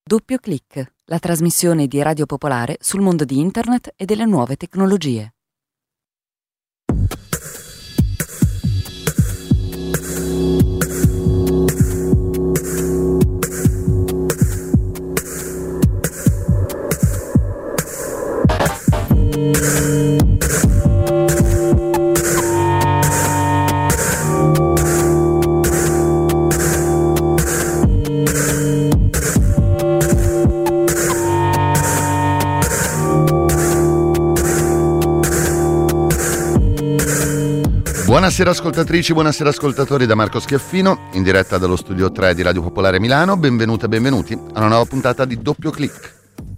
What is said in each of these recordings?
Doppio Clic, la trasmissione di Radio Popolare sul mondo di Internet e delle nuove tecnologie. Buonasera ascoltatrici, buonasera ascoltatori da Marco Schiaffino, in diretta dallo studio 3 di Radio Popolare Milano. Benvenute e benvenuti a una nuova puntata di Doppio Clic.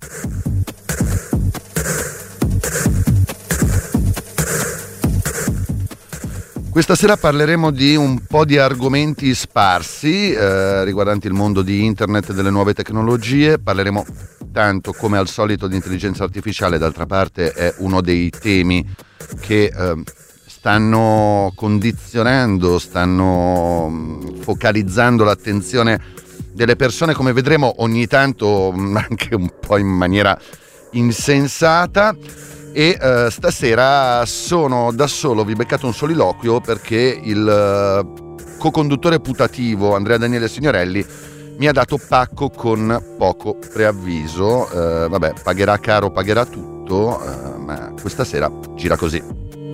Questa sera parleremo di un po' di argomenti sparsi riguardanti il mondo di Internet e delle nuove tecnologie. Parleremo tanto, come al solito, di intelligenza artificiale. D'altra parte è uno dei temi che stanno condizionando, stanno focalizzando l'attenzione delle persone, come vedremo ogni tanto anche un po' in maniera insensata. E stasera sono da solo, vi beccate un soliloquio perché il co-conduttore putativo Andrea Daniele Signorelli mi ha dato pacco con poco preavviso. Vabbè, pagherà caro, pagherà tutto, ma questa sera gira così.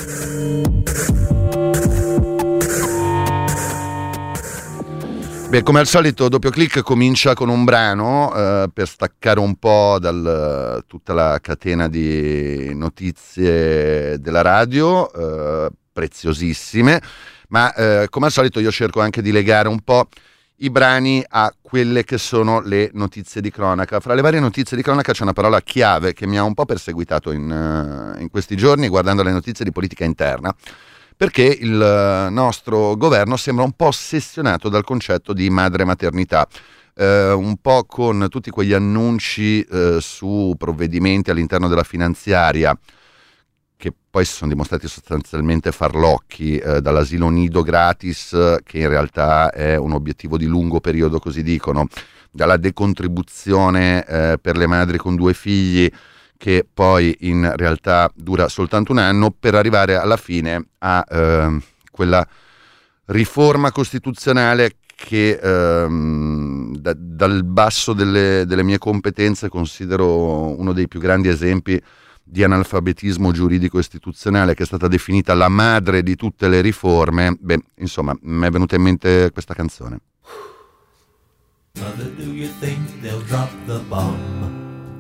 Beh, come al solito Doppio Clic comincia con un brano per staccare un po' da tutta la catena di notizie della radio, preziosissime, ma come al solito io cerco anche di legare un po' i brani a quelle che sono le notizie di cronaca. Fra le varie notizie di cronaca c'è una parola chiave che mi ha un po' perseguitato in questi giorni guardando le notizie di politica interna, perché il nostro governo sembra un po' ossessionato dal concetto di madre maternità, un po' con tutti quegli annunci su provvedimenti all'interno della finanziaria che poi si sono dimostrati sostanzialmente farlocchi, dall'asilo nido gratis, che in realtà è un obiettivo di lungo periodo, così dicono, dalla decontribuzione per le madri con 2 figli, che poi in realtà dura soltanto un anno, per arrivare alla fine a quella riforma costituzionale che dal basso delle mie competenze considero uno dei più grandi esempi di analfabetismo giuridico istituzionale, che è stata definita la madre di tutte le riforme. Beh, insomma, mi è venuta in mente questa canzone. Mother, do you think they'll drop the bomb?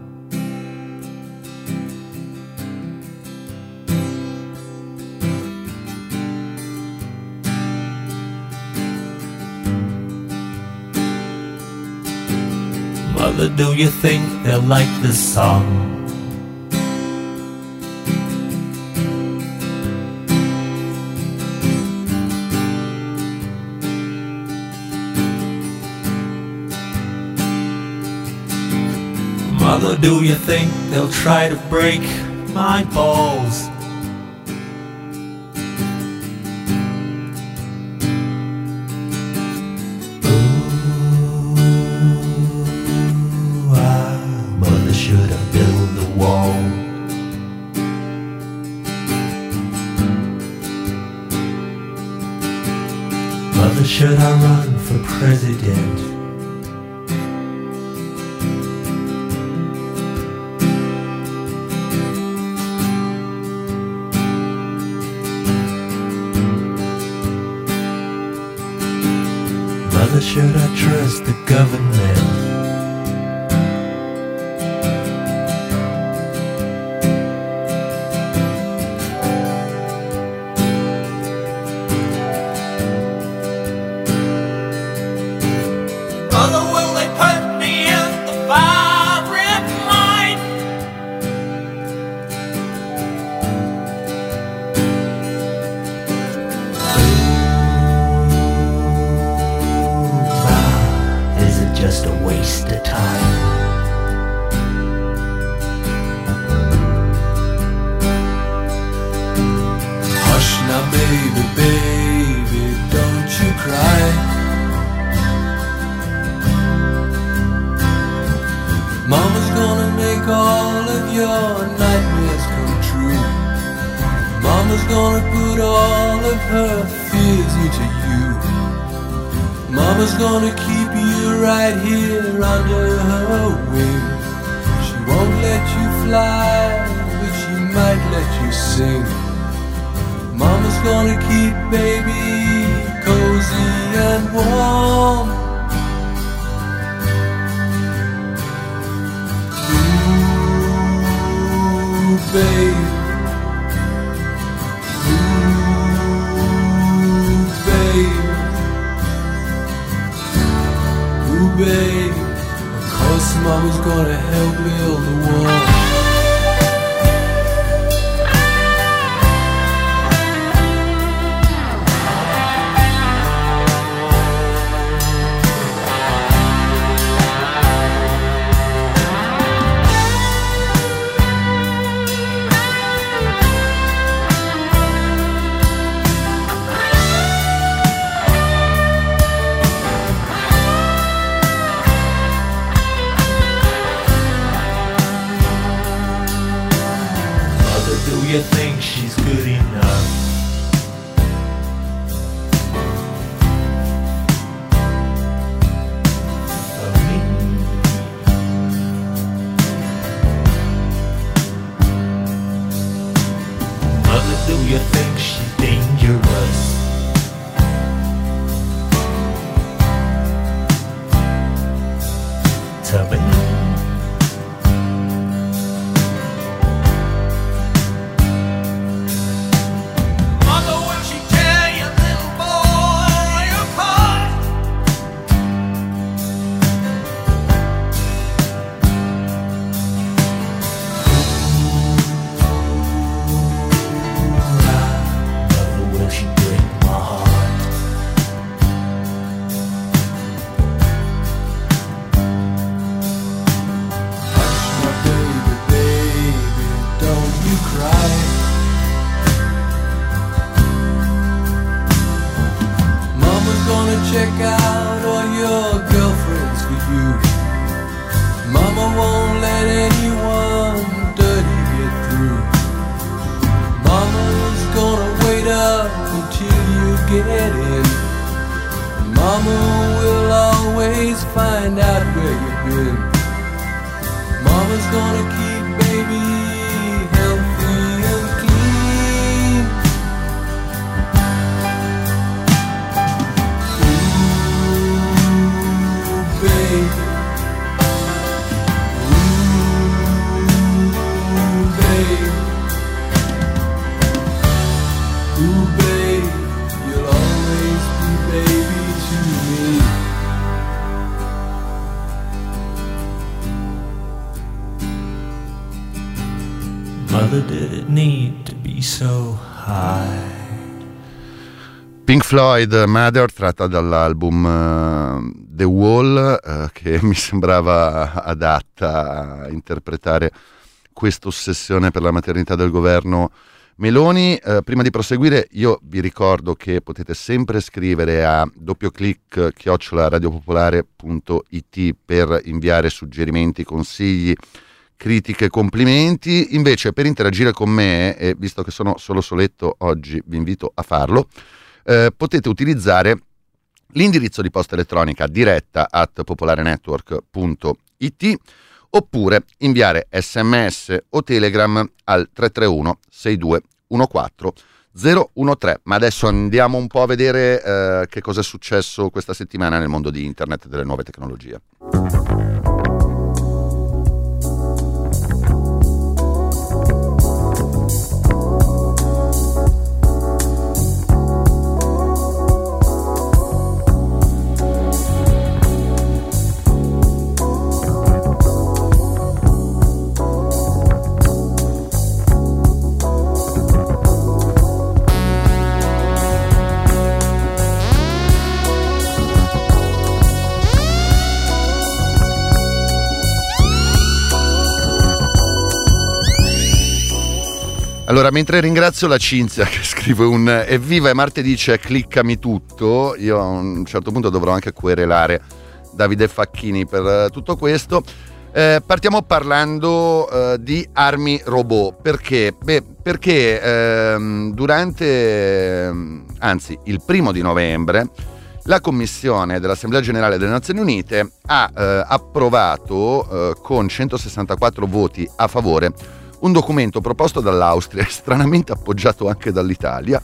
Mother, do you think they'll like this song? Mother, do you think they'll try to break my balls? Mother should have built the wall. Mother, should I run for president? Mother, should I trust the government? Mother, will they put me in the firing line? Is it just a waste Mama's gonna put all of her fears into you. Mama's gonna keep you right here under her wing. She won't let you fly, but she might let you sing. Mama's gonna keep baby cozy and warm. Ooh, babe. Ooh, babe. Ooh, babe. Of course Mama's gonna help build the wall. You think she's good enough? For me? Mother, do you think she's dangerous? To me? Check out all your girlfriends for you. Mama won't let anyone dirty get through. Mama's gonna wait up until you get in. Mama will always find out where you've been. Mama's gonna keep baby healthy and clean. Babe. Ooh, babe. Ooh, babe, you'll always be baby to me. Mother, did it need to be so high? Pink Floyd, Mother, tratta dall'album The Wall, che mi sembrava adatta a interpretare questa ossessione per la maternità del governo Meloni. Prima di proseguire io vi ricordo che potete sempre scrivere a doppio-clic@radiopopolare.it per inviare suggerimenti, consigli, critiche, complimenti. Invece per interagire con me, e visto che sono solo soletto oggi vi invito a farlo, potete utilizzare l'indirizzo di posta elettronica diretta@popolarenetwork.it oppure inviare SMS o Telegram al 331 62 14 013. Ma adesso andiamo un po' a vedere che cosa è successo questa settimana nel mondo di internet e delle nuove tecnologie. Allora, mentre ringrazio la Cinzia che scrive un evviva e martedì c'è cliccami tutto, io a un certo punto dovrò anche querelare Davide Facchini per tutto questo. Partiamo parlando di armi robot, perché perché il 1 di novembre la Commissione dell'Assemblea Generale delle Nazioni Unite ha approvato con 164 voti a favore un documento proposto dall'Austria e stranamente appoggiato anche dall'Italia,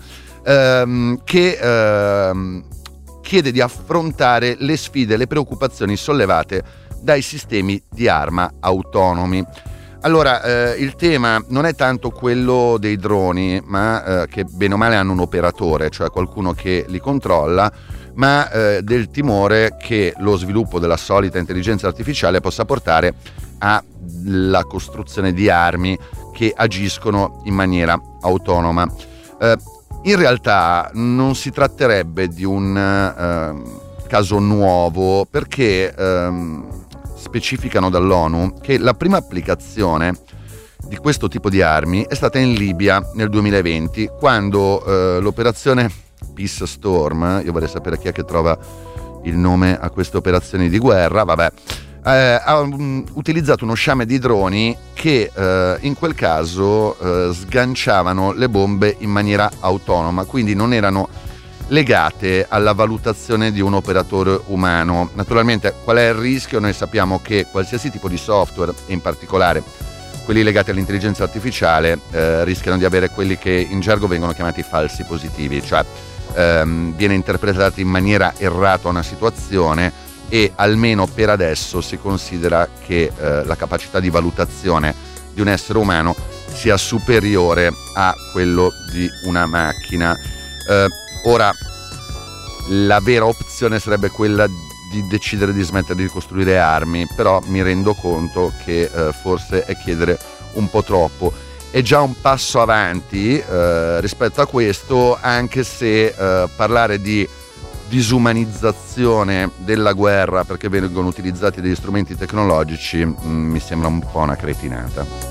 che chiede di affrontare le sfide e le preoccupazioni sollevate dai sistemi di arma autonomi. Allora, il tema non è tanto quello dei droni, ma che bene o male hanno un operatore, cioè qualcuno che li controlla, ma del timore che lo sviluppo della solita intelligenza artificiale possa portare alla costruzione di armi che agiscono in maniera autonoma. In realtà non si tratterebbe di un caso nuovo, perché specificano dall'ONU che la prima applicazione di questo tipo di armi è stata in Libia nel 2020, quando l'operazione Peace Storm, io vorrei sapere chi è che trova il nome a queste operazioni di guerra, ha utilizzato uno sciame di droni che in quel caso sganciavano le bombe in maniera autonoma, quindi non erano legate alla valutazione di un operatore umano. Naturalmente, qual è il rischio? Noi sappiamo che qualsiasi tipo di software, e in particolare quelli legati all'intelligenza artificiale, rischiano di avere quelli che in gergo vengono chiamati falsi positivi, cioè viene interpretata in maniera errata una situazione e almeno per adesso si considera che la capacità di valutazione di un essere umano sia superiore a quello di una macchina. Ora, la vera opzione sarebbe quella di decidere di smettere di costruire armi, però mi rendo conto che forse è chiedere un po' troppo. È già un passo avanti rispetto a questo, anche se parlare di disumanizzazione della guerra perché vengono utilizzati degli strumenti tecnologici mi sembra un po' una cretinata.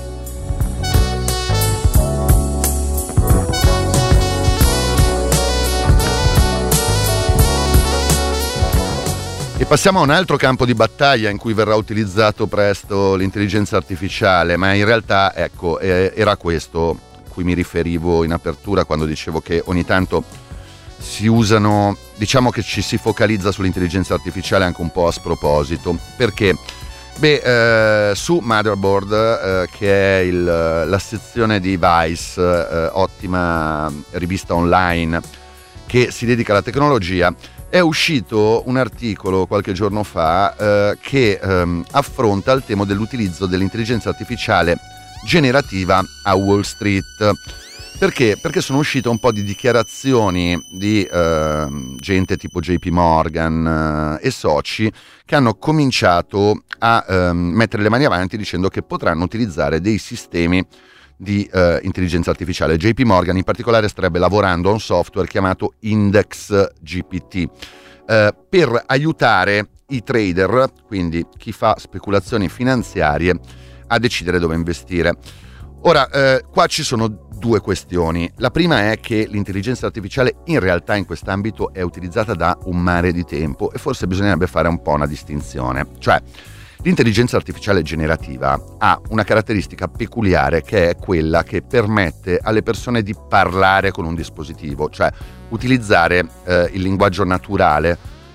E passiamo a un altro campo di battaglia in cui verrà utilizzato presto l'intelligenza artificiale, ma in realtà, ecco, era questo a cui mi riferivo in apertura quando dicevo che ogni tanto si usano, diciamo che ci si focalizza sull'intelligenza artificiale anche un po' a sproposito, perché su Motherboard, che è la sezione di Vice, ottima rivista online che si dedica alla tecnologia, è uscito un articolo qualche giorno fa che affronta il tema dell'utilizzo dell'intelligenza artificiale generativa a Wall Street. Perché? Perché sono uscite un po' di dichiarazioni di gente tipo JP Morgan e soci che hanno cominciato a mettere le mani avanti dicendo che potranno utilizzare dei sistemi di intelligenza artificiale. JP Morgan in particolare starebbe lavorando a un software chiamato Index GPT per aiutare i trader, quindi chi fa speculazioni finanziarie, a decidere dove investire. Ora, qua ci sono due questioni. La prima è che l'intelligenza artificiale in realtà in quest'ambito è utilizzata da un mare di tempo e forse bisognerebbe fare un po' una distinzione. Cioè, l'intelligenza artificiale generativa ha una caratteristica peculiare, che è quella che permette alle persone di parlare con un dispositivo, cioè utilizzare il linguaggio naturale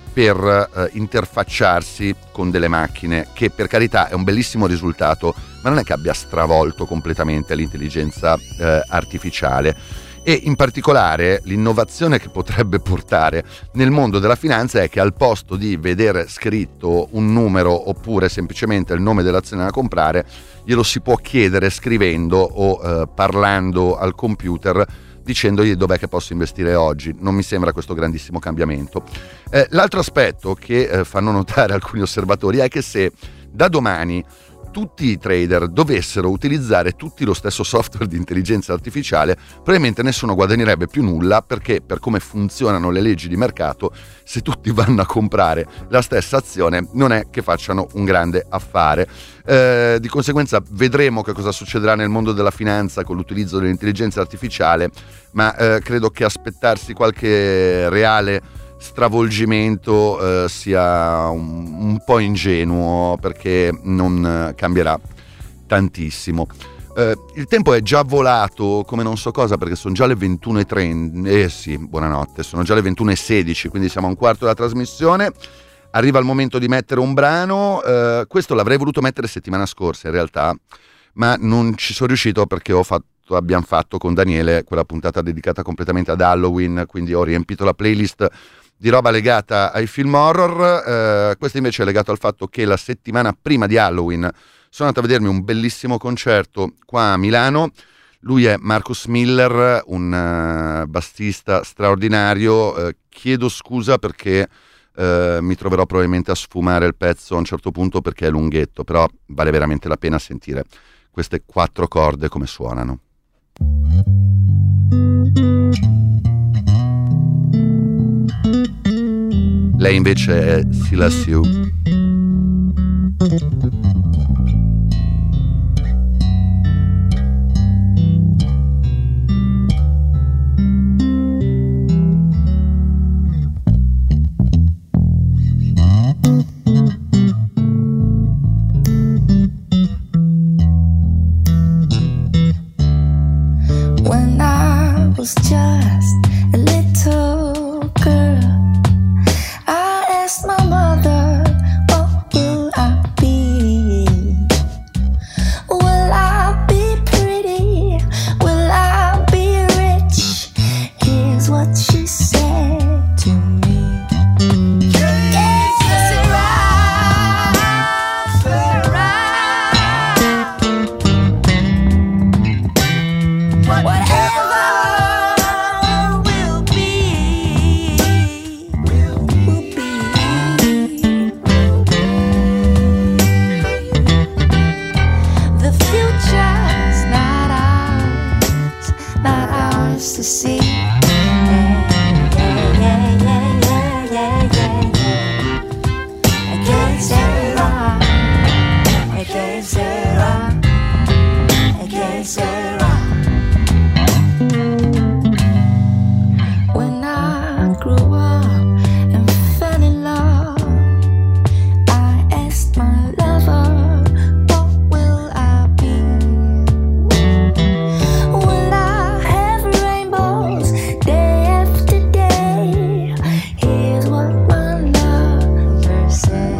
per interfacciarsi con delle macchine, che per carità è un bellissimo risultato, ma non è che abbia stravolto completamente l'intelligenza artificiale. E in particolare l'innovazione che potrebbe portare nel mondo della finanza è che al posto di vedere scritto un numero oppure semplicemente il nome dell'azione da comprare, glielo si può chiedere scrivendo o parlando al computer, dicendogli dov'è che posso investire oggi. Non mi sembra questo grandissimo cambiamento. L'altro aspetto che fanno notare alcuni osservatori è che se da domani tutti i trader dovessero utilizzare tutti lo stesso software di intelligenza artificiale, probabilmente nessuno guadagnerebbe più nulla, perché per come funzionano le leggi di mercato, se tutti vanno a comprare la stessa azione non è che facciano un grande affare. Di conseguenza vedremo che cosa succederà nel mondo della finanza con l'utilizzo dell'intelligenza artificiale, ma credo che aspettarsi qualche reale stravolgimento sia un po' ingenuo, perché non cambierà tantissimo. Il tempo è già volato come non so cosa, perché sono già le 21:30. Sì, buonanotte, sono già le 21:16, quindi siamo a un quarto della trasmissione. Arriva il momento di mettere un brano. Questo l'avrei voluto mettere settimana scorsa in realtà, ma non ci sono riuscito perché abbiamo fatto con Daniele quella puntata dedicata completamente ad Halloween, quindi ho riempito la playlist di roba legata ai film horror. Questo invece è legato al fatto che la settimana prima di Halloween sono andato a vedermi un bellissimo concerto qua a Milano. Lui è Marcus Miller, un bassista straordinario. Chiedo scusa perché mi troverò probabilmente a sfumare il pezzo a un certo punto perché è lunghetto, però vale veramente la pena sentire queste 4 corde come suonano. Lei invece è Silas Yu. When I was just a little girl, I asked my mother, what will I be? Will I be pretty? Will I be rich? Here's what she said to me. Yes, whatever will be, will be. The future's not ours to see. When I grew up and fell in love, I asked my lover, what will I be? Will I have rainbows day after day? Here's what my lover said.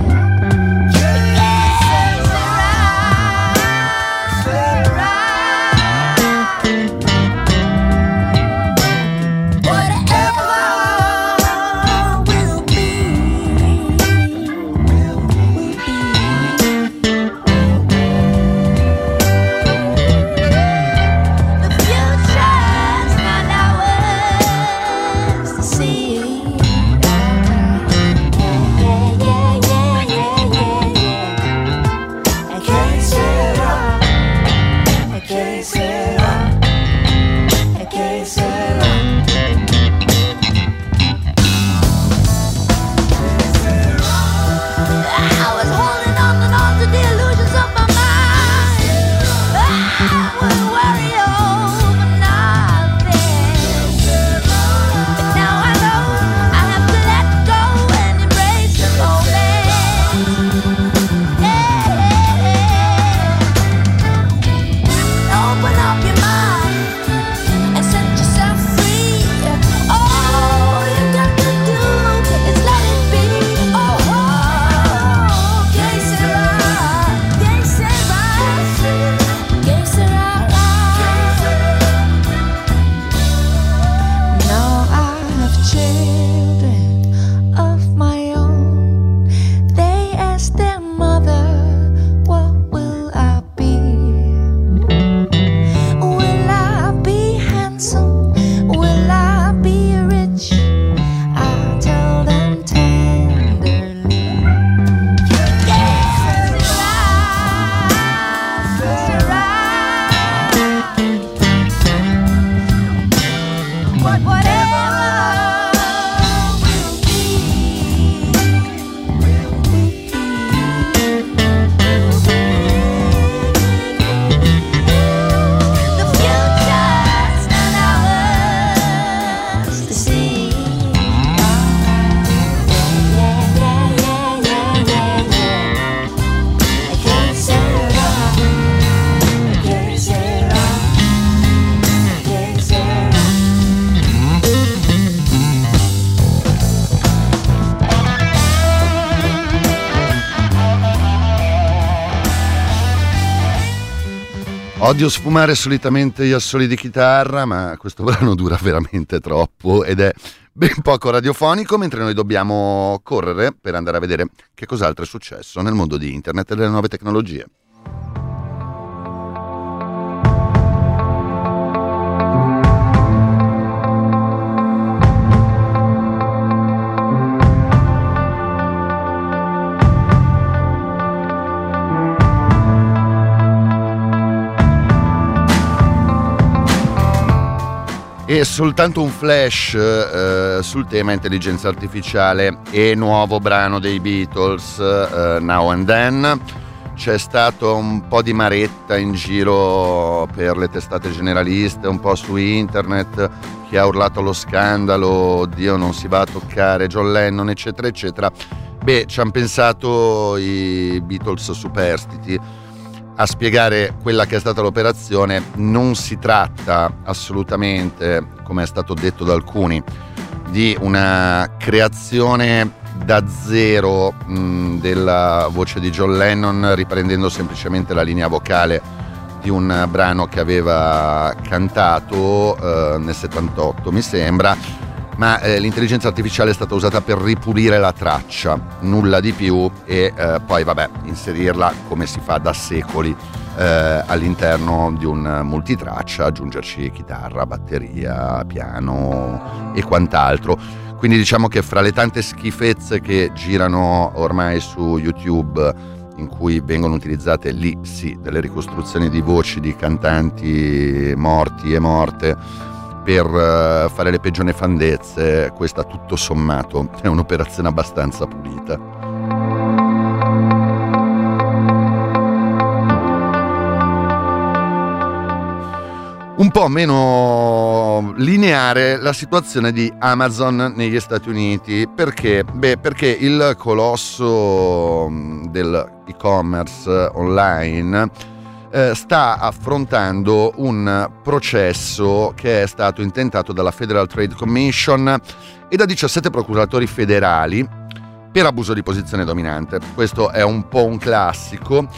Open up your mind and set yourself Odio sfumare solitamente gli assoli di chitarra, ma questo brano dura veramente troppo ed è ben poco radiofonico, mentre noi dobbiamo correre per andare a vedere che cos'altro è successo nel mondo di internet e delle nuove tecnologie. E soltanto un flash sul tema intelligenza artificiale e nuovo brano dei Beatles, Now and Then. C'è stato un po' di maretta in giro per le testate generaliste, un po' su internet, chi ha urlato allo scandalo, Dio non si va a toccare John Lennon, eccetera eccetera. Beh, ci hanno pensato i Beatles superstiti a spiegare quella che è stata l'operazione. Non si tratta assolutamente, come è stato detto da alcuni, di una creazione da zero della voce di John Lennon, riprendendo semplicemente la linea vocale di un brano che aveva cantato nel 78, mi sembra, ma l'intelligenza artificiale è stata usata per ripulire la traccia, nulla di più, e poi inserirla come si fa da secoli all'interno di un multitraccia, aggiungerci chitarra, batteria, piano e quant'altro. Quindi diciamo che fra le tante schifezze che girano ormai su YouTube, in cui vengono utilizzate lì sì delle ricostruzioni di voci di cantanti morti e morte per fare le peggio nefandezze, questa tutto sommato è un'operazione abbastanza pulita. Un po' meno lineare la situazione di Amazon negli Stati Uniti. Perché? Perché il colosso dell'e-commerce online sta affrontando un processo che è stato intentato dalla Federal Trade Commission e da 17 procuratori federali per abuso di posizione dominante. Questo è un po' un classico.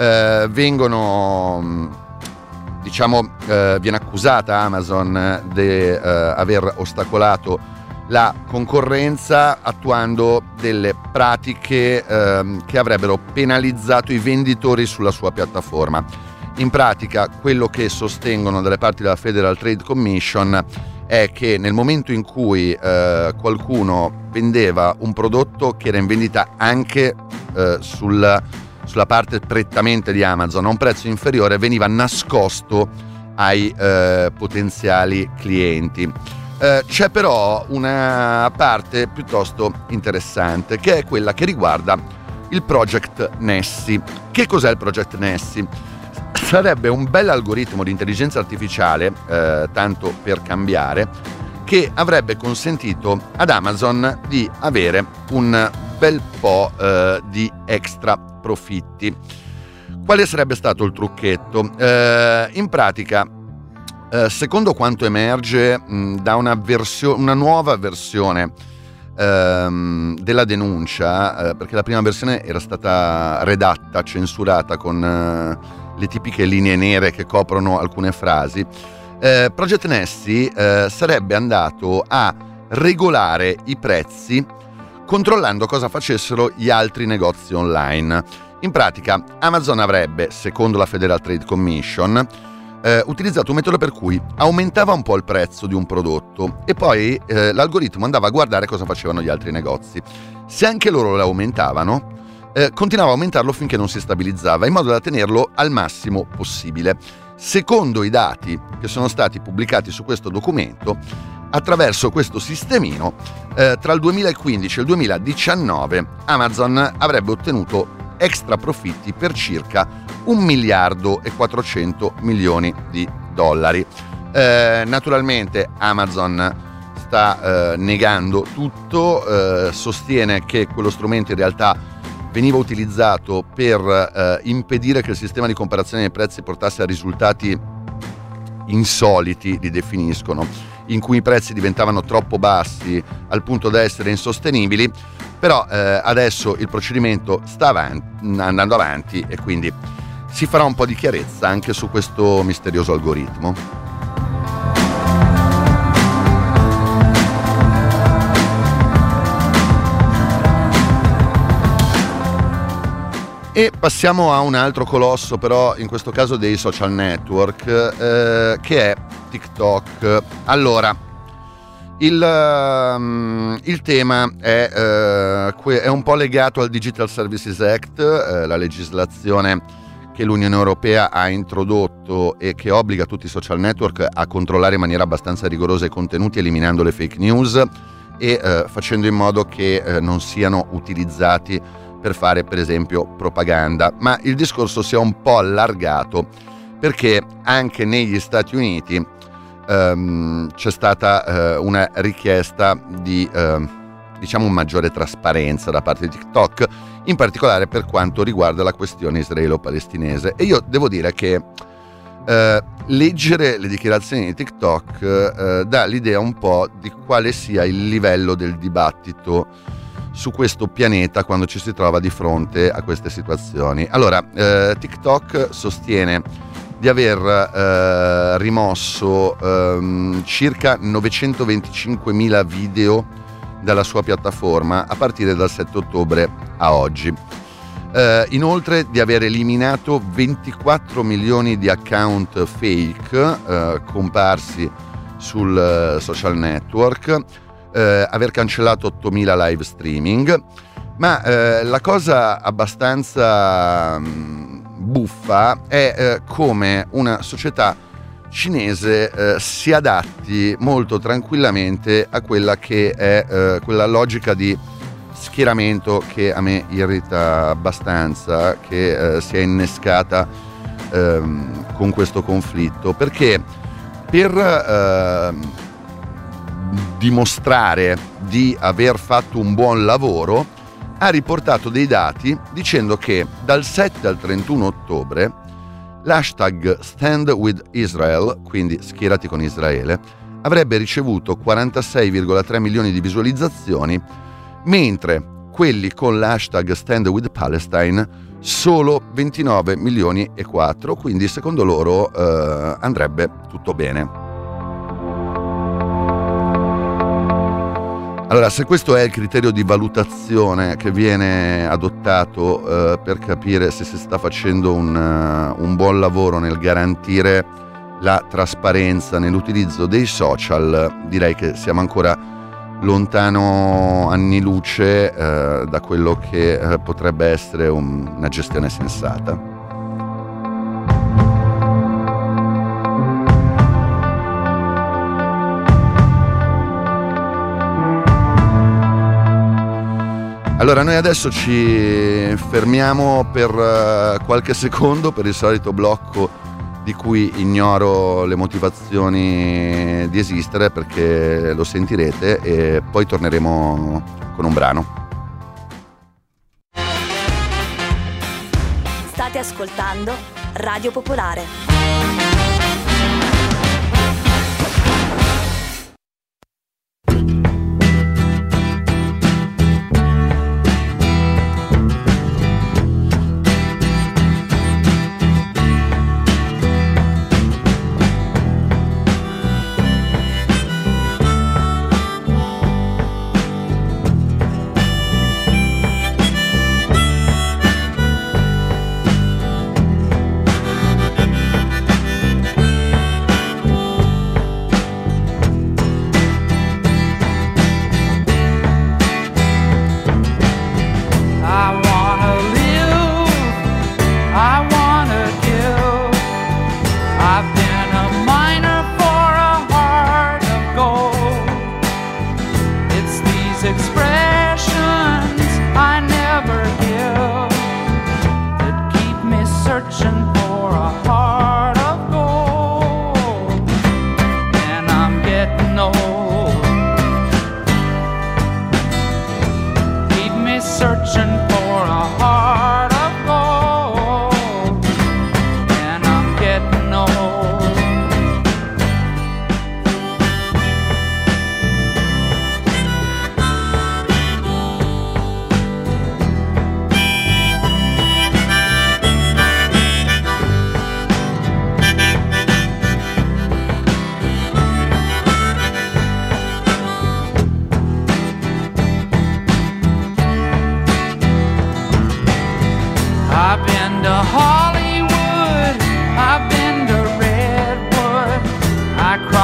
Viene accusata Amazon di aver ostacolato la concorrenza attuando delle pratiche che avrebbero penalizzato i venditori sulla sua piattaforma. In pratica, quello che sostengono dalle parti della Federal Trade Commission è che nel momento in cui qualcuno vendeva un prodotto che era in vendita anche sulla parte prettamente di Amazon a un prezzo inferiore, veniva nascosto ai potenziali clienti. C'è però una parte piuttosto interessante, che è quella che riguarda il Project Nessie. Che cos'è il Project Nessie? Sarebbe un bel algoritmo di intelligenza artificiale, tanto per cambiare, che avrebbe consentito ad Amazon di avere un bel po' di extra profitti. Quale sarebbe stato il trucchetto? In pratica, secondo quanto emerge da una nuova versione della denuncia, perché la prima versione era stata redatta, censurata con le tipiche linee nere che coprono alcune frasi, Project Nessie sarebbe andato a regolare i prezzi controllando cosa facessero gli altri negozi online. In pratica Amazon avrebbe, secondo la Federal Trade Commission, utilizzato un metodo per cui aumentava un po' il prezzo di un prodotto e poi l'algoritmo andava a guardare cosa facevano gli altri negozi. Se anche loro lo aumentavano, continuava a aumentarlo finché non si stabilizzava, in modo da tenerlo al massimo possibile. Secondo i dati che sono stati pubblicati su questo documento, attraverso questo sistemino, tra il 2015 e il 2019 Amazon avrebbe ottenuto extra profitti per circa 1 miliardo e 400 milioni di dollari. Naturalmente Amazon sta negando tutto, sostiene che quello strumento in realtà veniva utilizzato per impedire che il sistema di comparazione dei prezzi portasse a risultati insoliti, li definiscono, in cui i prezzi diventavano troppo bassi al punto da essere insostenibili. Però adesso il procedimento sta andando avanti e quindi si farà un po' di chiarezza anche su questo misterioso algoritmo. E passiamo a un altro colosso, però in questo caso dei social network, che è TikTok. Allora, il tema è un po' legato al Digital Services Act, la legislazione che l'Unione Europea ha introdotto e che obbliga tutti i social network a controllare in maniera abbastanza rigorosa i contenuti, eliminando le fake news e facendo in modo che non siano utilizzati per fare per esempio propaganda. Ma il discorso si è un po' allargato perché anche negli Stati Uniti c'è stata una richiesta di diciamo maggiore trasparenza da parte di TikTok, in particolare per quanto riguarda la questione israelo-palestinese. E io devo dire che leggere le dichiarazioni di TikTok dà l'idea un po' di quale sia il livello del dibattito su questo pianeta quando ci si trova di fronte a queste situazioni. Allora, TikTok sostiene di aver rimosso circa 925.000 video dalla sua piattaforma a partire dal 7 ottobre a oggi. Inoltre di aver eliminato 24 milioni di account fake comparsi sul social network, aver cancellato 8.000 live streaming, ma la cosa abbastanza buffa è come una società cinese si adatti molto tranquillamente a quella che è quella logica di schieramento che a me irrita abbastanza, che si è innescata con questo conflitto, perché per dimostrare di aver fatto un buon lavoro ha riportato dei dati dicendo che dal 7 al 31 ottobre l'hashtag Stand with Israel, quindi schierati con Israele, avrebbe ricevuto 46,3 milioni di visualizzazioni, mentre quelli con l'hashtag Stand with Palestine solo 29 milioni e 4, quindi secondo loro andrebbe tutto bene. Allora, se questo è il criterio di valutazione che viene adottato per capire se si sta facendo un buon lavoro nel garantire la trasparenza nell'utilizzo dei social, direi che siamo ancora lontano anni luce da quello che potrebbe essere una gestione sensata. Allora, noi adesso ci fermiamo per qualche secondo per il solito blocco di cui ignoro le motivazioni di esistere, perché lo sentirete, e poi torneremo con un brano. State ascoltando Radio Popolare.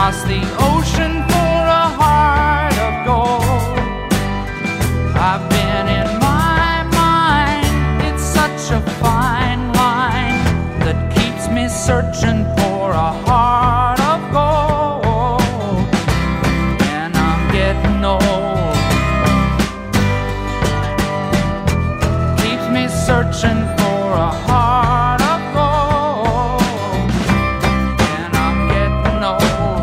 across the ocean for a heart of gold. I've been in my mind, it's such a fine line that keeps me searching for a heart of gold. And I'm getting old, keeps me searching for a heart of gold. And I'm getting old.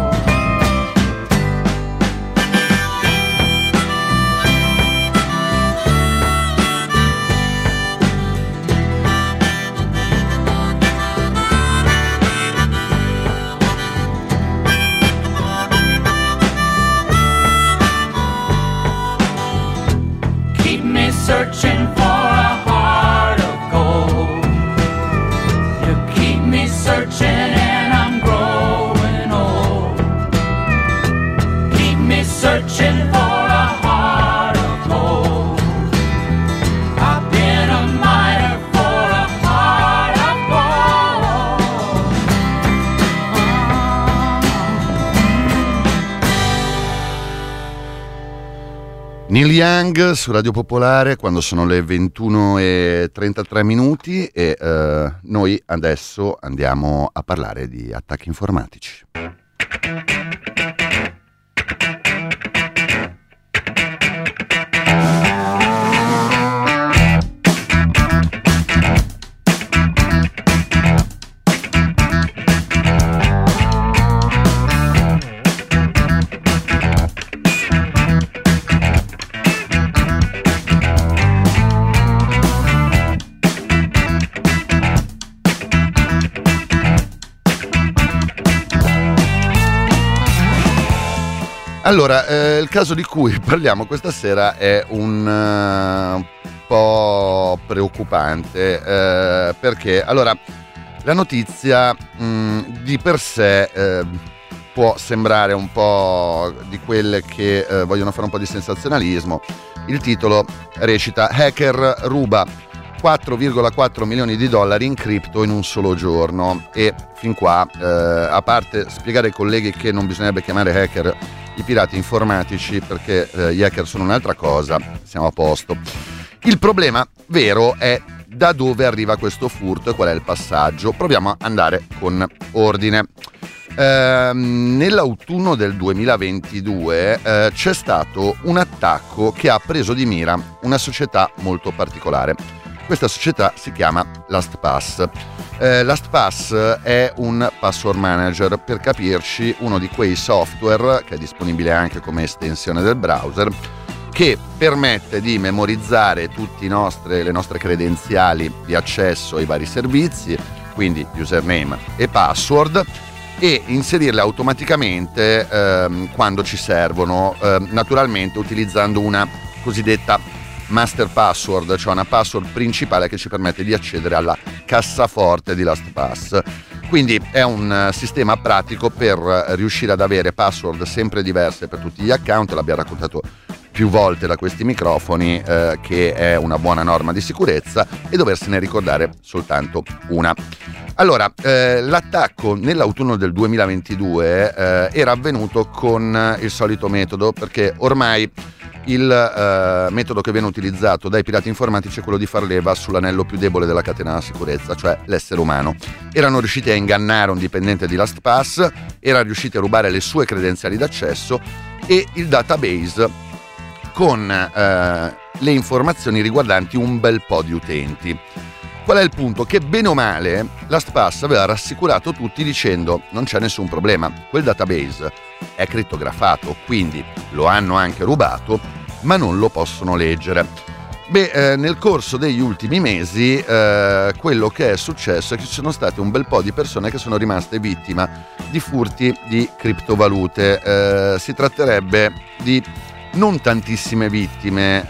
Keep me searching for a heart of gold. You keep me searching and I'm growing old. Keep me searching for a heart of gold. I've been a miner for a heart of gold. Neil Young su Radio Popolare quando sono le 21:33 minuti e noi adesso andiamo a parlare di attacchi informatici. Allora, il caso di cui parliamo questa sera è un po' preoccupante perché, allora, la notizia di per sé può sembrare un po' di quelle che vogliono fare un po' di sensazionalismo. Il titolo recita: Hacker ruba 4,4 milioni di dollari in cripto in un solo giorno. E fin qua, a parte spiegare ai colleghi che non bisognerebbe chiamare hacker i pirati informatici perché gli hacker sono un'altra cosa, siamo a posto. Il problema vero è da dove arriva questo furto e qual è il passaggio. Proviamo ad andare con ordine. Nell'autunno del 2022 c'è stato un attacco che ha preso di mira una società molto particolare. Questa società si chiama LastPass. LastPass è un password manager, per capirci uno di quei software che è disponibile anche come estensione del browser, che permette di memorizzare tutte le nostre credenziali di accesso ai vari servizi, quindi username e password, e inserirle automaticamente quando ci servono, naturalmente utilizzando una cosiddetta master password, cioè una password principale che ci permette di accedere alla cassaforte di LastPass. Quindi è un sistema pratico per riuscire ad avere password sempre diverse per tutti gli account. L'abbiamo raccontato più volte da questi microfoni, che è una buona norma di sicurezza, e doversene ricordare soltanto una. Allora, l'attacco nell'autunno del 2022 era avvenuto con il solito metodo, perché ormai il metodo che viene utilizzato dai pirati informatici è quello di far leva sull'anello più debole della catena della sicurezza, cioè l'essere umano. Erano riusciti a ingannare un dipendente di LastPass, erano riusciti a rubare le sue credenziali d'accesso e il database con le informazioni riguardanti un bel po' di utenti. Qual è il punto? Che bene o male LastPass aveva rassicurato tutti dicendo: non c'è nessun problema, quel database è crittografato, quindi lo hanno anche rubato, ma non lo possono leggere. Nel corso degli ultimi mesi quello che è successo è che ci sono state un bel po' di persone che sono rimaste vittima di furti di criptovalute. Si tratterebbe di non tantissime vittime,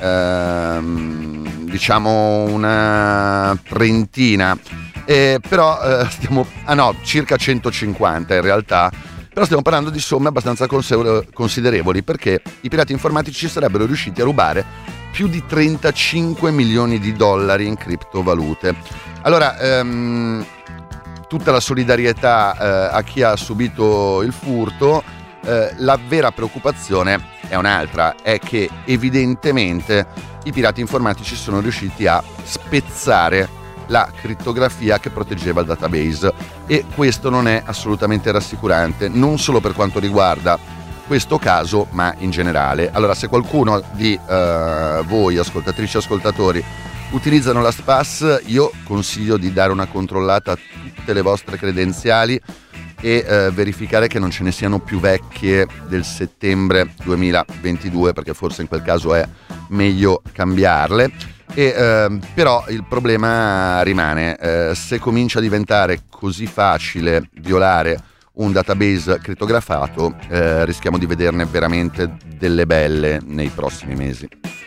diciamo una trentina, però circa 150 in realtà. Però stiamo parlando di somme abbastanza considerevoli, perché i pirati informatici sarebbero riusciti a rubare più di 35 milioni di dollari in criptovalute. Allora, tutta la solidarietà a chi ha subito il furto. La vera preoccupazione è un'altra, è che evidentemente i pirati informatici sono riusciti a spezzare la crittografia che proteggeva il database, e questo non è assolutamente rassicurante, non solo per quanto riguarda questo caso, ma in generale. Allora, se qualcuno di voi, ascoltatrici e ascoltatori, utilizzano la SPAS, io consiglio di dare una controllata a tutte le vostre credenziali e verificare che non ce ne siano più vecchie del settembre 2022, perché forse in quel caso è meglio cambiarle. Però il problema rimane, se comincia a diventare così facile violare un database crittografato, rischiamo di vederne veramente delle belle nei prossimi mesi.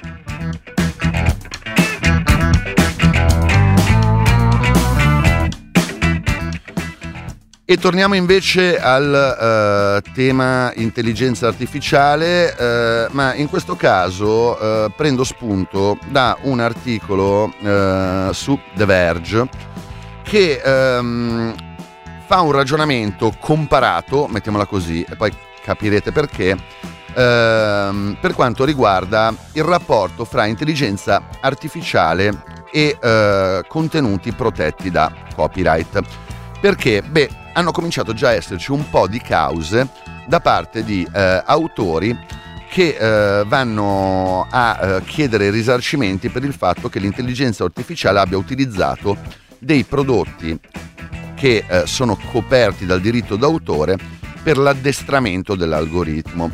E torniamo invece al tema intelligenza artificiale, ma in questo caso prendo spunto da un articolo su The Verge che fa un ragionamento comparato, mettiamola così, e poi capirete perché, per quanto riguarda il rapporto fra intelligenza artificiale e contenuti protetti da copyright. Perché? Hanno cominciato già a esserci un po' di cause da parte di autori che vanno a chiedere risarcimenti per il fatto che l'intelligenza artificiale abbia utilizzato dei prodotti che sono coperti dal diritto d'autore per l'addestramento dell'algoritmo.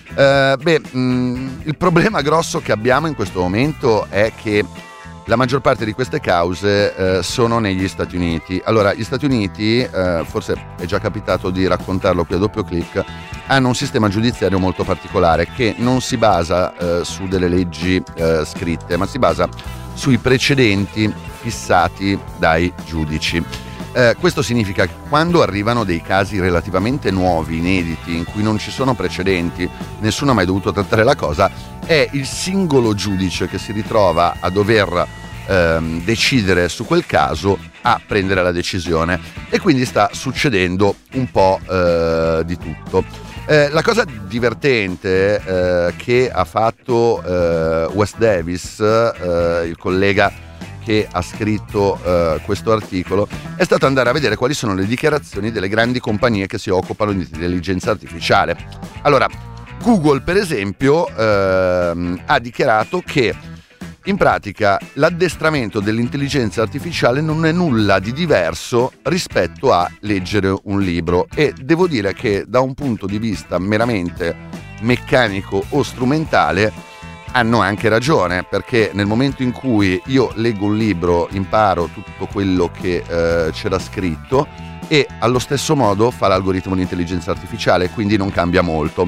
Il problema grosso che abbiamo in questo momento è che la maggior parte di queste cause sono negli Stati Uniti. Allora, gli Stati Uniti, forse è già capitato di raccontarlo qui a doppio clic, hanno un sistema giudiziario molto particolare che non si basa su delle leggi scritte, ma si basa sui precedenti fissati dai giudici. Questo significa che quando arrivano dei casi relativamente nuovi, inediti, in cui non ci sono precedenti, nessuno ha mai dovuto trattare la cosa, è il singolo giudice che si ritrova a dover decidere su quel caso, a prendere la decisione, e quindi sta succedendo un po' di tutto. La cosa divertente che ha fatto Wes Davis, il collega che ha scritto questo articolo, è stato andare a vedere quali sono le dichiarazioni delle grandi compagnie che si occupano di intelligenza artificiale. Allora, Google, per esempio, ha dichiarato che in pratica l'addestramento dell'intelligenza artificiale non è nulla di diverso rispetto a leggere un libro, e devo dire che da un punto di vista meramente meccanico o strumentale hanno anche ragione, perché nel momento in cui io leggo un libro imparo tutto quello che c'era scritto, e allo stesso modo fa l'algoritmo di intelligenza artificiale, quindi non cambia molto.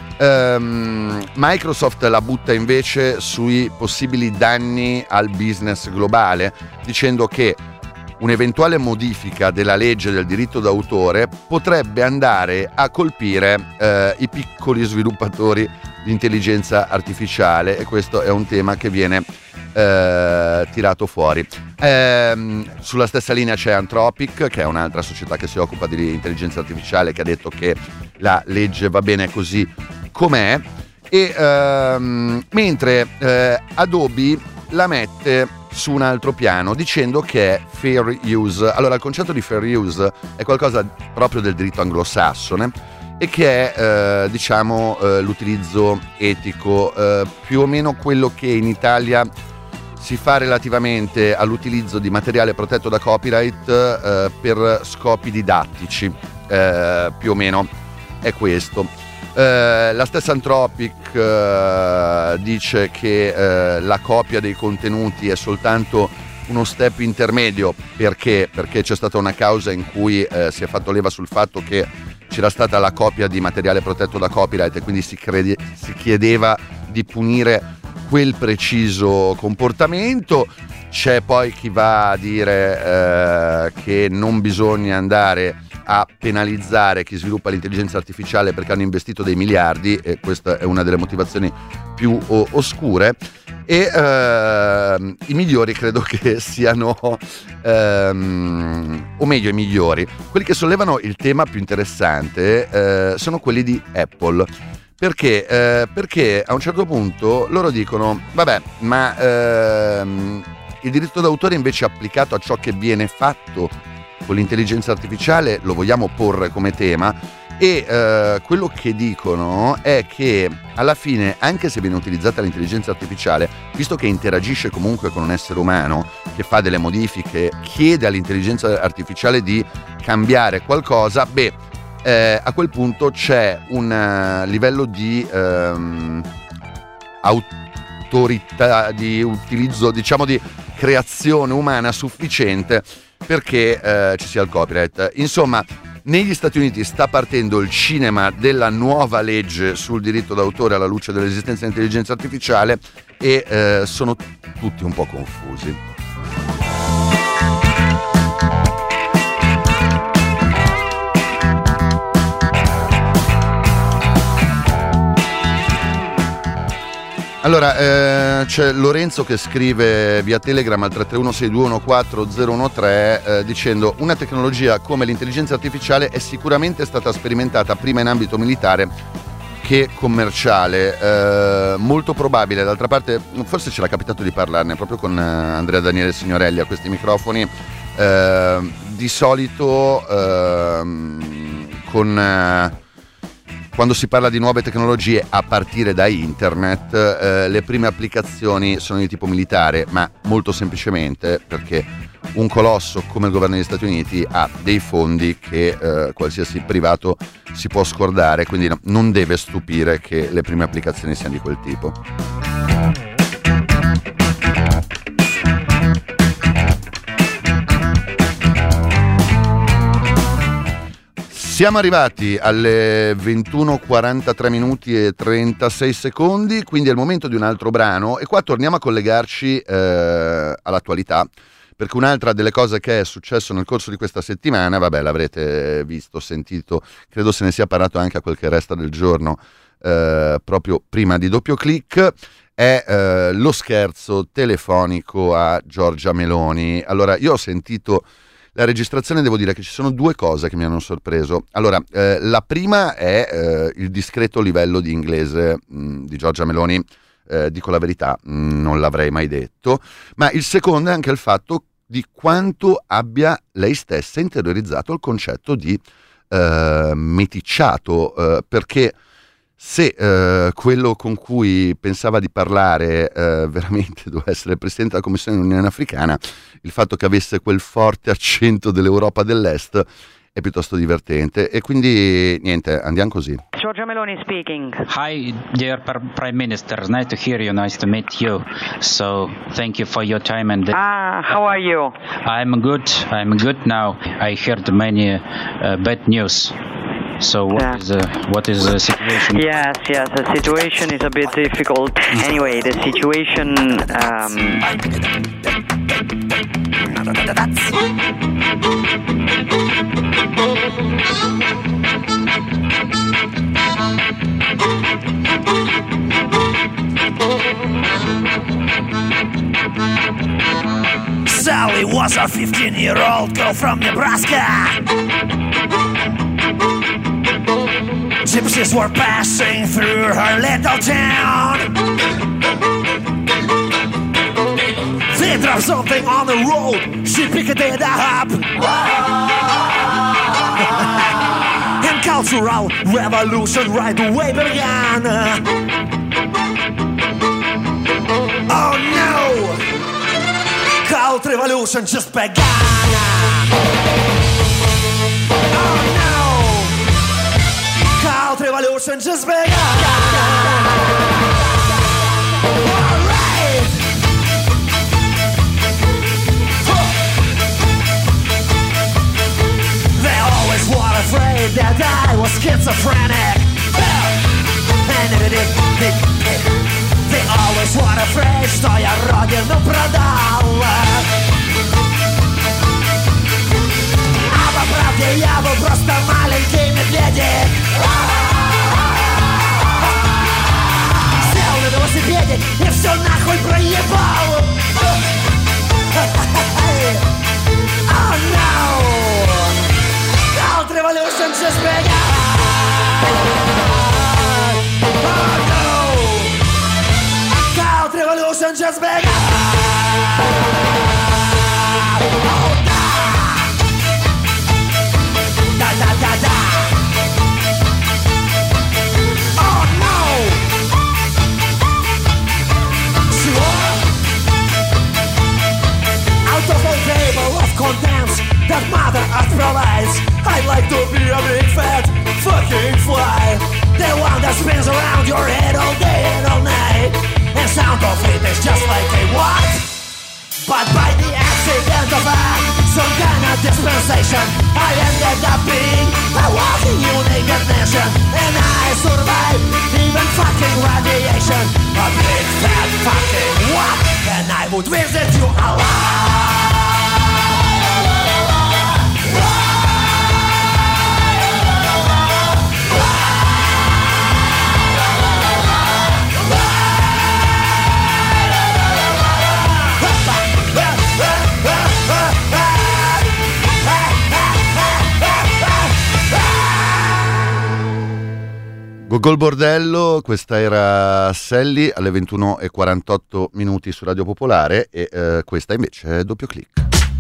Microsoft la butta invece sui possibili danni al business globale, dicendo che un'eventuale modifica della legge del diritto d'autore potrebbe andare a colpire i piccoli sviluppatori di intelligenza artificiale, e questo è un tema che viene tirato fuori. Sulla stessa linea c'è Anthropic, che è un'altra società che si occupa di intelligenza artificiale, che ha detto che la legge va bene così com'è, e mentre Adobe la mette su un altro piano, dicendo che è fair use. Allora, il concetto di fair use è qualcosa proprio del diritto anglosassone, e che è l'utilizzo etico, più o meno quello che in Italia si fa relativamente all'utilizzo di materiale protetto da copyright per scopi didattici, più o meno è questo. La stessa Anthropic dice che la copia dei contenuti è soltanto uno step intermedio, perché c'è stata una causa in cui si è fatto leva sul fatto che c'era stata la copia di materiale protetto da copyright, e quindi si chiedeva di punire quel preciso comportamento. C'è poi chi va a dire che non bisogna andare a penalizzare chi sviluppa l'intelligenza artificiale perché hanno investito dei miliardi, e questa è una delle motivazioni più oscure. e i migliori credo che siano, o meglio i migliori, quelli che sollevano il tema più interessante sono quelli di Apple. Perché a un certo punto loro dicono vabbè, ma il diritto d'autore invece applicato a ciò che viene fatto con l'intelligenza artificiale lo vogliamo porre come tema, e quello che dicono è che alla fine, anche se viene utilizzata l'intelligenza artificiale, visto che interagisce comunque con un essere umano che fa delle modifiche, chiede all'intelligenza artificiale di cambiare qualcosa, a quel punto c'è un livello di autorità, di utilizzo, diciamo di creazione umana sufficiente perché ci sia il copyright. Insomma, negli Stati Uniti sta partendo il cinema della nuova legge sul diritto d'autore alla luce dell'esistenza dell'intelligenza artificiale e sono tutti un po' confusi. Allora, c'è Lorenzo che scrive via Telegram al 331-6214-013 dicendo: una tecnologia come l'intelligenza artificiale è sicuramente stata sperimentata prima in ambito militare che commerciale, molto probabile. D'altra parte, forse ce l'ha capitato di parlarne proprio con Andrea Daniele Signorelli a questi microfoni, di solito quando si parla di nuove tecnologie a partire da internet, le prime applicazioni sono di tipo militare, ma molto semplicemente perché un colosso come il governo degli Stati Uniti ha dei fondi che qualsiasi privato si può scordare, quindi non deve stupire che le prime applicazioni siano di quel tipo. Siamo arrivati alle 21:43 minuti e 36 secondi, quindi è il momento di un altro brano e qua torniamo a collegarci all'attualità, perché un'altra delle cose che è successo nel corso di questa settimana, vabbè, l'avrete visto, sentito, credo se ne sia parlato anche a quel che resta del giorno, proprio prima di Doppio Clic, è lo scherzo telefonico a Giorgia Meloni. Allora, io ho sentito la registrazione, devo dire che ci sono due cose che mi hanno sorpreso. Allora, la prima è il discreto livello di inglese di Giorgia Meloni, dico la verità, non l'avrei mai detto, ma il secondo è anche il fatto di quanto abbia lei stessa interiorizzato il concetto di meticciato, perché se quello con cui pensava di parlare veramente doveva essere il Presidente della Commissione dell'Unione Africana, il fatto che avesse quel forte accento dell'Europa dell'Est è piuttosto divertente, e quindi niente, andiamo così. Giorgia Meloni speaking. Hi, dear Prime Minister. Nice to hear you. Nice to meet you. So, thank you for your time and. How are you? I'm good. I'm good now. I heard many bad news. So what is the situation? Yes, the situation is a bit difficult. Anyway, the situation Sally was a 15-year-old girl from Nebraska. Gypsies were passing through her little town. They dropped something on the road, she picked it up. And cultural revolution right away began. Oh no! Cult revolution just began. Oh no! Cult revolution just began. Alright! They always were afraid that I was schizophrenic. They always were afraid, что я родину продал. А по правде я был просто маленький медведик. Сел на велосипеде и все нахуй проехал. hasn't just begun. Contents that Mother Earth provides. I'd like to be a big fat fucking fly, the one that spins around your head all day and all night. And sound of it is just like a what? But by the accident of some kind of dispensation, I ended up being a walking unique nation. And I survived even fucking radiation. A big fat fucking what? And I would visit you alive. Gogol Bordello, questa era Sally alle 21:48 su Radio Popolare e questa invece è Doppio Click.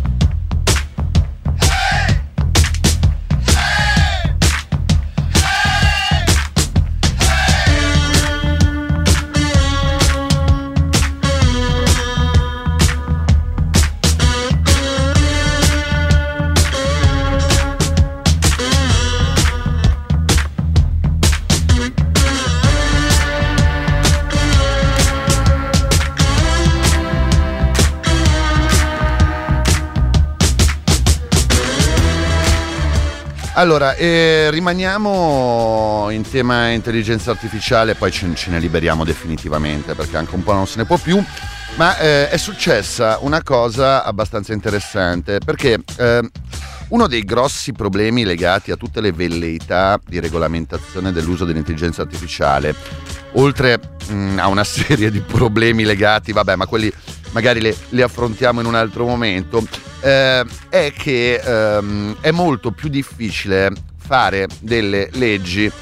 Allora, rimaniamo in tema intelligenza artificiale, poi ce ne liberiamo definitivamente perché anche un po' non se ne può più, ma è successa una cosa abbastanza interessante perché uno dei grossi problemi legati a tutte le velleità di regolamentazione dell'uso dell'intelligenza artificiale, oltre a una serie di problemi legati, vabbè, ma quelli magari li affrontiamo in un altro momento, è che è molto più difficile fare delle leggi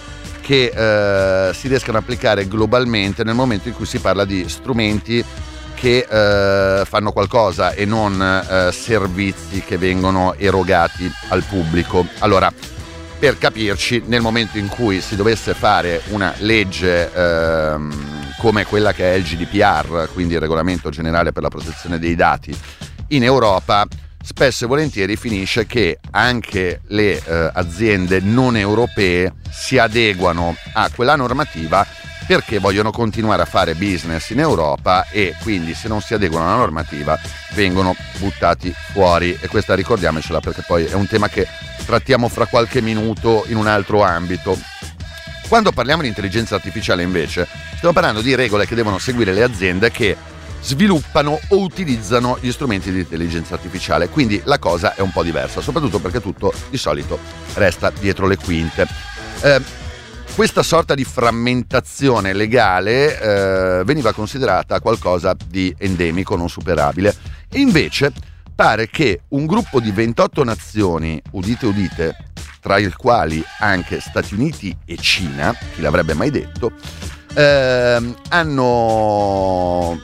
che si riescano ad applicare globalmente nel momento in cui si parla di strumenti che fanno qualcosa e non servizi che vengono erogati al pubblico. Allora, per capirci, nel momento in cui si dovesse fare una legge come quella che è il GDPR, quindi il Regolamento Generale per la Protezione dei Dati, in Europa, spesso e volentieri finisce che anche le aziende non europee si adeguano a quella normativa perché vogliono continuare a fare business in Europa e quindi se non si adeguano alla normativa vengono buttati fuori. E questa ricordiamocela perché poi è un tema che trattiamo fra qualche minuto in un altro ambito. Quando parliamo di intelligenza artificiale invece stiamo parlando di regole che devono seguire le aziende che sviluppano o utilizzano gli strumenti di intelligenza artificiale, quindi la cosa è un po' diversa, soprattutto perché tutto di solito resta dietro le quinte. Questa sorta di frammentazione legale veniva considerata qualcosa di endemico, non superabile, e invece pare che un gruppo di 28 nazioni, udite udite, tra i quali anche Stati Uniti e Cina, chi l'avrebbe mai detto, hanno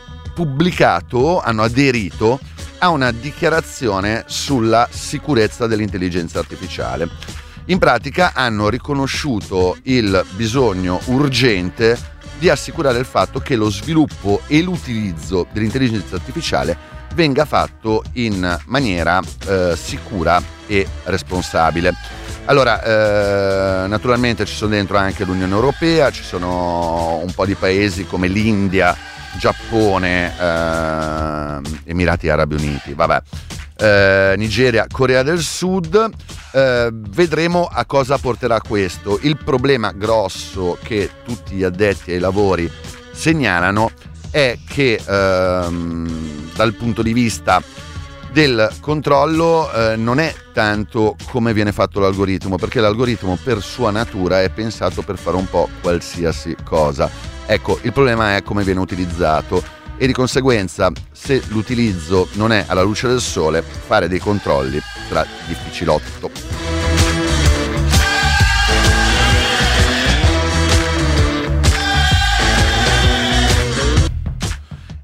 aderito a una dichiarazione sulla sicurezza dell'intelligenza artificiale. In pratica hanno riconosciuto il bisogno urgente di assicurare il fatto che lo sviluppo e l'utilizzo dell'intelligenza artificiale venga fatto in maniera sicura e responsabile. Allora, naturalmente ci sono dentro anche l'Unione Europea, ci sono un po' di paesi come l'India, Giappone, Emirati Arabi Uniti, Nigeria, Corea del Sud. Vedremo a cosa porterà questo. Il problema grosso che tutti gli addetti ai lavori segnalano è che dal punto di vista del controllo non è tanto come viene fatto l'algoritmo, perché l'algoritmo per sua natura è pensato per fare un po' qualsiasi cosa. Ecco, il problema è come viene utilizzato e di conseguenza se l'utilizzo non è alla luce del sole, fare dei controlli sarà difficilotto.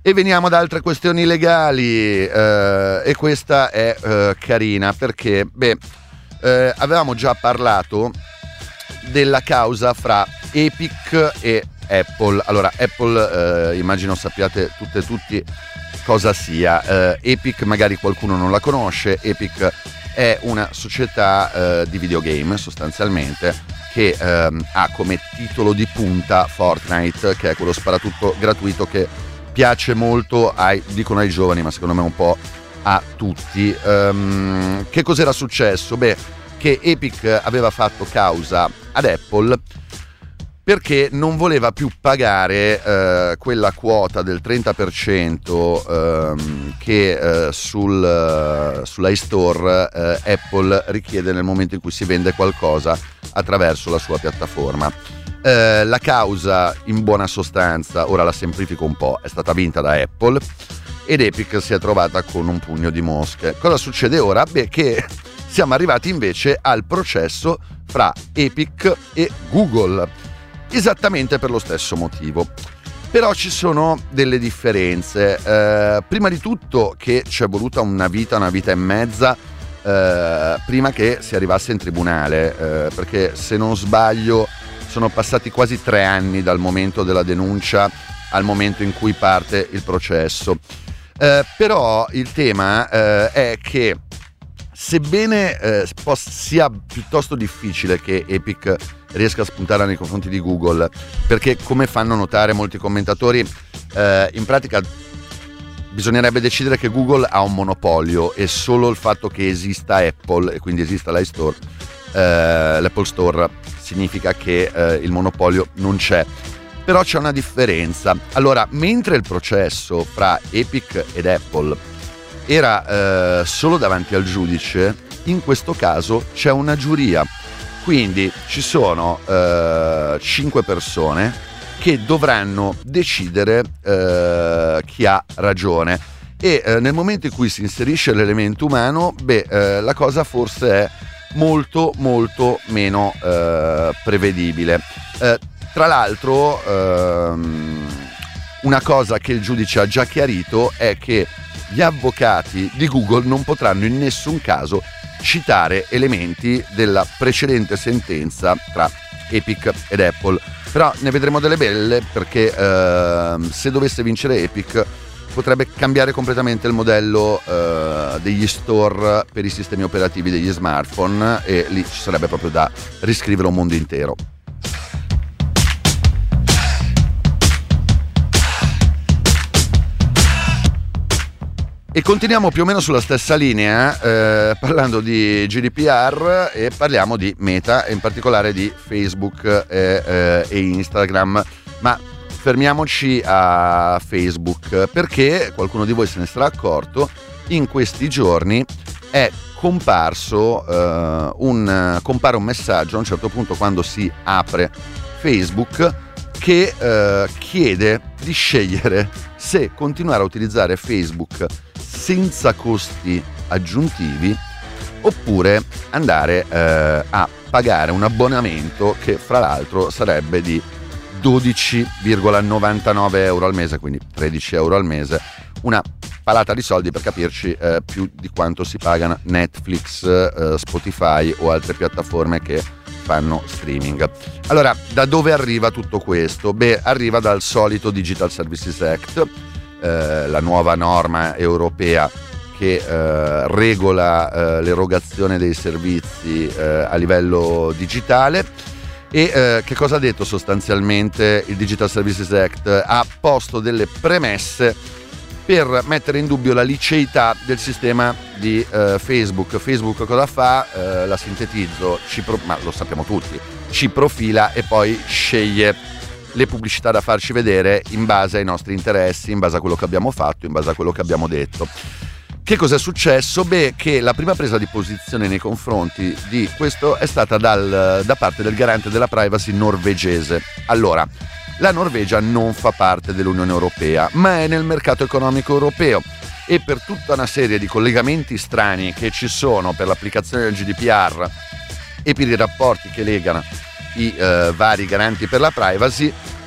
E veniamo ad altre questioni legali, e questa è carina perché avevamo già parlato della causa fra Epic e Apple. Allora, Apple immagino sappiate tutte e tutti cosa sia. Epic magari qualcuno non la conosce. Epic è una società di videogame sostanzialmente che ha come titolo di punta Fortnite, che è quello sparatutto gratuito che piace molto dicono ai giovani, ma secondo me un po' a tutti. Che cos'era successo? Che Epic aveva fatto causa ad Apple perché non voleva più pagare quella quota del 30% che sull'iStore Apple richiede nel momento in cui si vende qualcosa attraverso la sua piattaforma. La causa, in buona sostanza, ora la semplifico un po', è stata vinta da Apple ed Epic si è trovata con un pugno di mosche. Cosa succede ora? Che siamo arrivati invece al processo fra Epic e Google, esattamente per lo stesso motivo. Però ci sono delle differenze. Prima di tutto che ci è voluta una vita e mezza prima che si arrivasse in tribunale, perché se non sbaglio sono passati quasi 3 anni dal momento della denuncia al momento in cui parte il processo. Però il tema è che sebbene sia piuttosto difficile che Epic riesca a spuntare nei confronti di Google, perché come fanno notare molti commentatori, in pratica bisognerebbe decidere che Google ha un monopolio e solo il fatto che esista Apple e quindi esista l'iStore, l'Apple Store, significa che il monopolio non c'è. Però c'è una differenza. Allora, mentre il processo fra Epic ed Apple era solo davanti al giudice, in questo caso c'è una giuria. Quindi ci sono 5 persone che dovranno decidere chi ha ragione. E nel momento in cui si inserisce l'elemento umano, la cosa forse è molto molto meno prevedibile. Tra l'altro una cosa che il giudice ha già chiarito è che gli avvocati di Google non potranno in nessun caso citare elementi della precedente sentenza tra Epic ed Apple. Però ne vedremo delle belle, perché se dovesse vincere Epic potrebbe cambiare completamente il modello degli store per i sistemi operativi degli smartphone, e lì ci sarebbe proprio da riscrivere un mondo intero. E continuiamo più o meno sulla stessa linea, parlando di GDPR, e parliamo di Meta e in particolare di Facebook e Instagram. Ma fermiamoci a Facebook, perché qualcuno di voi se ne sarà accorto, in questi giorni è comparso compare un messaggio a un certo punto quando si apre Facebook che chiede di scegliere se continuare a utilizzare Facebook senza costi aggiuntivi oppure andare a pagare un abbonamento che fra l'altro sarebbe di 12,99 euro al mese, quindi 13 euro al mese, una palata di soldi, per capirci, più di quanto si pagano Netflix, Spotify o altre piattaforme che fanno streaming. Allora, da dove arriva tutto questo? Arriva dal solito Digital Services Act, la nuova norma europea che regola l'erogazione dei servizi a livello digitale. E che cosa ha detto sostanzialmente il Digital Services Act? Ha posto delle premesse per mettere in dubbio la liceità del sistema di Facebook. Facebook cosa fa? La sintetizzo, ma lo sappiamo tutti, ci profila e poi sceglie le pubblicità da farci vedere in base ai nostri interessi, in base a quello che abbiamo fatto, in base a quello che abbiamo detto. Che cosa è successo? Che la prima presa di posizione nei confronti di questo è stata da parte del garante della privacy norvegese. Allora, la Norvegia non fa parte dell'Unione Europea, ma è nel mercato economico europeo, e per tutta una serie di collegamenti strani che ci sono per l'applicazione del GDPR e per i rapporti che legano i vari garanti per la privacy,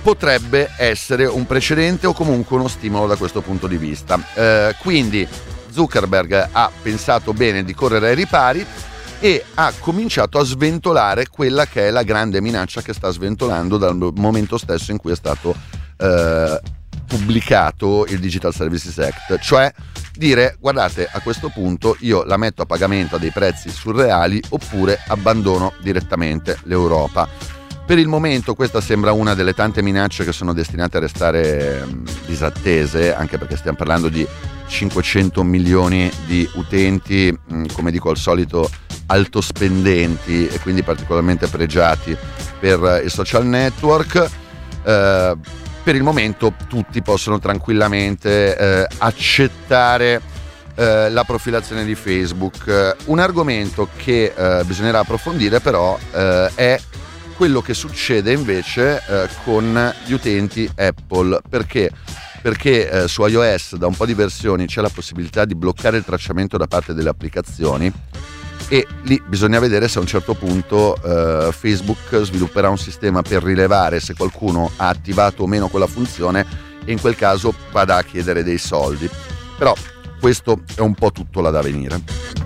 potrebbe essere un precedente o comunque uno stimolo da questo punto di vista. Quindi Zuckerberg ha pensato bene di correre ai ripari e ha cominciato a sventolare quella che è la grande minaccia che sta sventolando dal momento stesso in cui è stato pubblicato il Digital Services Act, cioè dire: guardate, a questo punto io la metto a pagamento a dei prezzi surreali oppure abbandono direttamente l'Europa. Per il momento questa sembra una delle tante minacce che sono destinate a restare disattese, anche perché stiamo parlando di 500 milioni di utenti, come dico al solito, alto spendenti e quindi particolarmente pregiati per il social network. Per il momento tutti possono tranquillamente accettare la profilazione di Facebook. Un argomento che bisognerà approfondire però è quello che succede invece con gli utenti Apple. Perché su iOS da un po' di versioni c'è la possibilità di bloccare il tracciamento da parte delle applicazioni, e lì bisogna vedere se a un certo punto Facebook svilupperà un sistema per rilevare se qualcuno ha attivato o meno quella funzione, e in quel caso vada a chiedere dei soldi. Però questo è un po' tutto là da venire.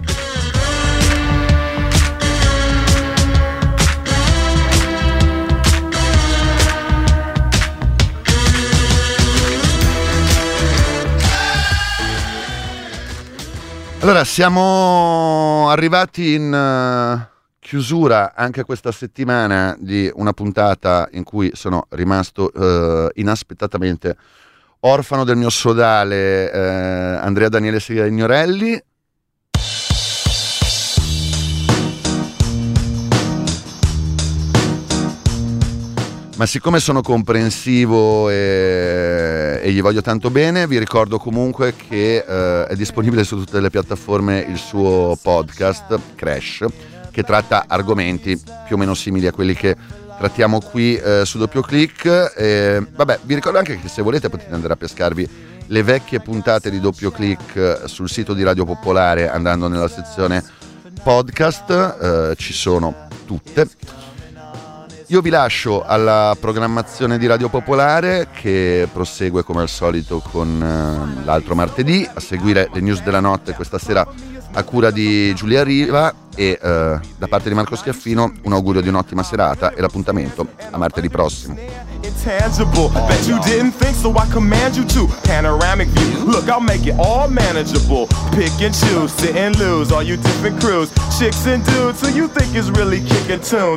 Allora, siamo arrivati in chiusura anche questa settimana di una puntata in cui sono rimasto inaspettatamente orfano del mio sodale Andrea Daniele Signorelli. Ma siccome sono comprensivo e gli voglio tanto bene, vi ricordo comunque che è disponibile su tutte le piattaforme il suo podcast Crash, che tratta argomenti più o meno simili a quelli che trattiamo qui su Doppio Click. Vabbè, vi ricordo anche che se volete potete andare a pescarvi le vecchie puntate di Doppio Click sul sito di Radio Popolare andando nella sezione podcast, ci sono tutte. Io vi lascio alla programmazione di Radio Popolare, che prosegue come al solito con l'altro martedì, a seguire le news della notte questa sera a cura di Giulia Riva, e da parte di Marco Schiaffino un augurio di un'ottima serata e l'appuntamento a martedì prossimo. Intangible, bet you didn't think, so I command you to panoramic view. Look, I'll make it all manageable. Pick and choose, sit and lose, all you different crews, chicks and dudes who you think is really kicking tunes.